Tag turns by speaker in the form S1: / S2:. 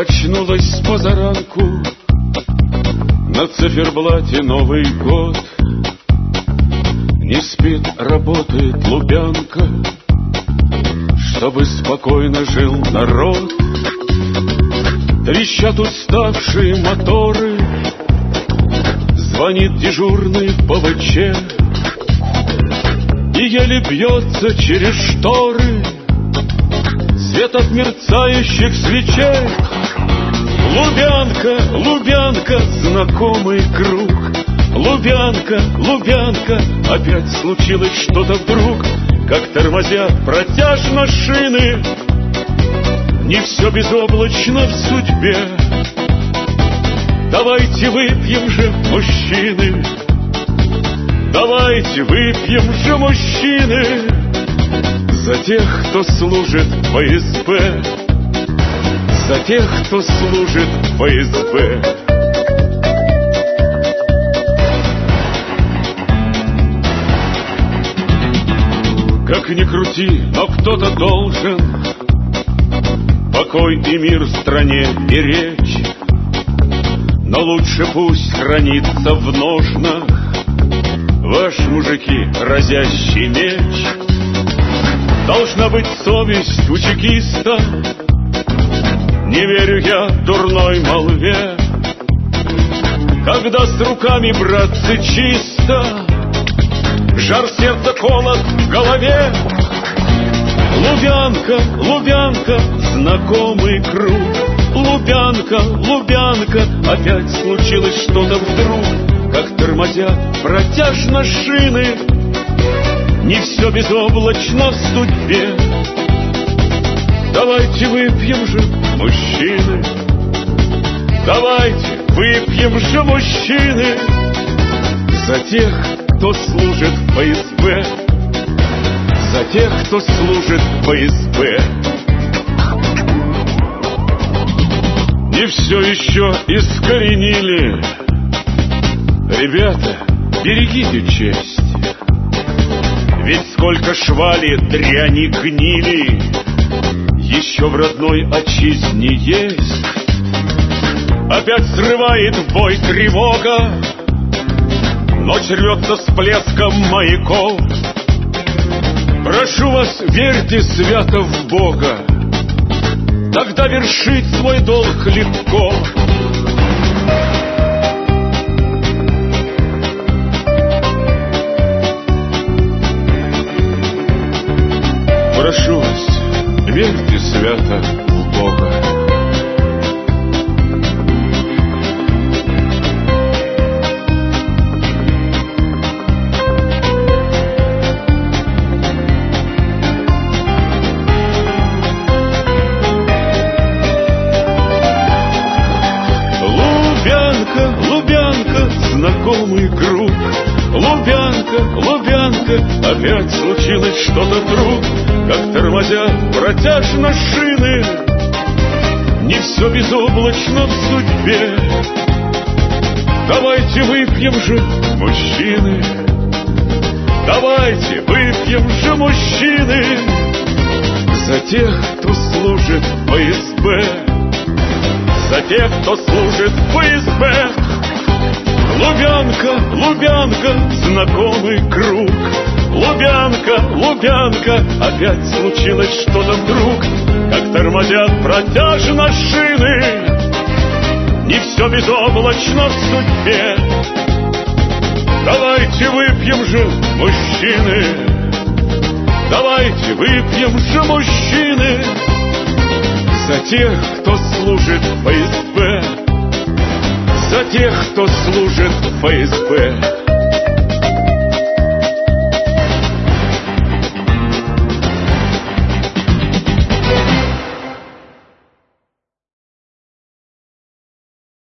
S1: Очнулась с позаранку, на циферблате Новый год. Не спит, работает Лубянка, чтобы спокойно жил народ. Трещат уставшие моторы, звонит дежурный ПВЧ, и еле бьется через шторы свет от мерцающих свечей. Лубянка, Лубянка, знакомый круг. Лубянка, Лубянка, опять случилось что-то вдруг, как тормозят протяжно шины. Не все безоблачно в судьбе. Давайте выпьем же, мужчины, давайте выпьем же, мужчины, за тех, кто служит в ФСБ, за тех, кто служит в ФСБ. Как ни крути, но кто-то должен покой и мир в стране беречь. Но лучше пусть хранится в ножнах ваш, мужики, разящий меч. Должна быть совесть у чекиста, не верю я дурной молве. Когда с руками, братцы, чисто, жар сердца, холод в голове. Лубянка, Лубянка, знакомый круг. Лубянка, Лубянка, опять случилось что-то вдруг, как тормозят протяжно шины. Не все безоблачно в судьбе. Давайте выпьем же, мужчины, давайте выпьем же, мужчины, за тех, кто служит в ФСБ, за тех, кто служит в ФСБ. Не все еще искоренили. Ребята, берегите честь, ведь сколько швали дряни гнили еще в родной отчизне есть. Опять срывает в бой тревога, ночь рвется с плеском маяков. Прошу вас, верьте свято в Бога, тогда вершить свой долг легко. Прошу вас, верьте свято в Бога. Лубянка, Лубянка, знакомый круг. Лубянка, Лубянка, опять случилось что-то вдруг, как тормозят протяжно шины. Не все безоблачно в судьбе. Давайте выпьем же, мужчины, давайте выпьем же, мужчины, за тех, кто служит в ФСБ, за тех, кто служит в ФСБ. Лубянка, Лубянка, знакомый круг. Лубянка, Лубянка, опять случилось что-то вдруг, как тормозят протяжно шины. Не все безоблачно в судьбе. Давайте выпьем же, мужчины, давайте выпьем же, мужчины, за тех, кто служит в ФСБ, за тех, кто служит в ФСБ.